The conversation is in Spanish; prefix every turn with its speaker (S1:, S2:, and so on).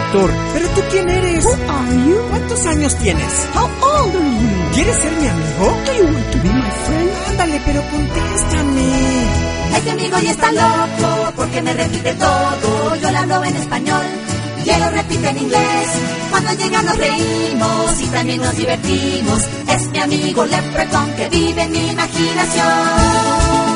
S1: doctor. ¿Pero tú quién eres?
S2: Who are you?
S1: ¿Cuántos años tienes?
S2: How old are you?
S1: ¿Quieres ser mi amigo?
S2: Do you want to be my friend?
S1: Ándale, pero contéstame.
S3: Este amigo ya está loco porque me repite todo. Yo le hablo en español y él lo repite en inglés. Cuando llega nos reímos y también nos divertimos. Es mi amigo Leprechaun que vive en mi imaginación.